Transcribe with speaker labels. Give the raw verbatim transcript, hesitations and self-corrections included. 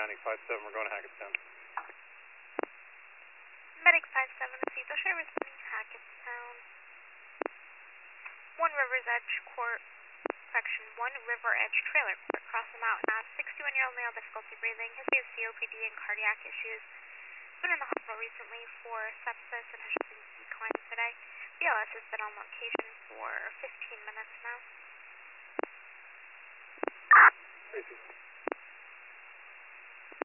Speaker 1: Medic five seven, we're going to Hackettstown.
Speaker 2: Medic five seven, Cecil Share responding Hackettstown. One River's Edge Court, correction, One River Edge Trailer Court, Cross the Mountain Ave, sixty-one-year-old male, difficulty breathing, history of C O P D and cardiac issues. Been in the hospital recently for sepsis and has been declined today. B L S has been on location for fifteen minutes now.
Speaker 1: Tracy.